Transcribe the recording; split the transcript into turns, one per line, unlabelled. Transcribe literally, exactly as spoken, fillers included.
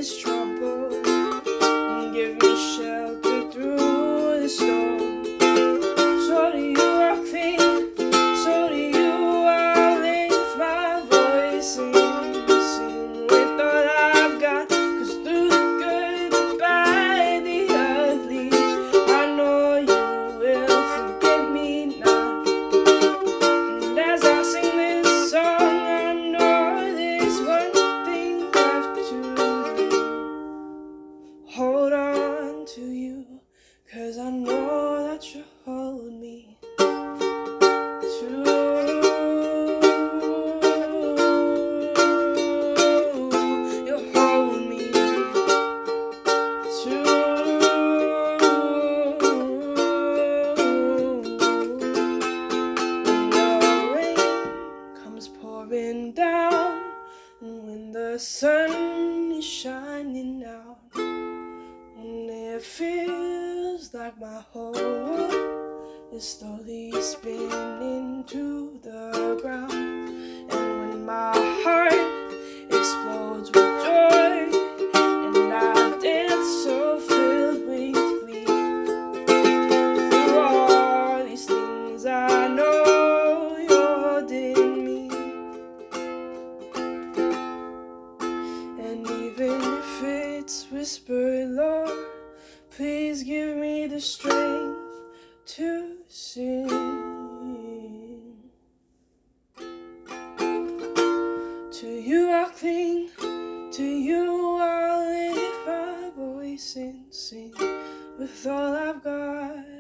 this trouble and give me shelter through the storm. So to you I cling, so to you I lift my voice and sing with all I've got. 'Cause through the good, the bad, the ugly, I know you will forget me not. And as I sing this song, I know there's one thing left to do. Hold on to you, 'cause I know that you hold me too. You hold me too. When the rain comes pouring down, and when the sun is shining out, and it feels like my whole world is slowly spinning to the ground, and when my heart explodes with joy, and I dance so filled with glee. Through all these things I know you're holding me, and even if it's whispered, Lord, please give me the strength to sing. To you I cling, to you I lift my voice and sing with all I've got.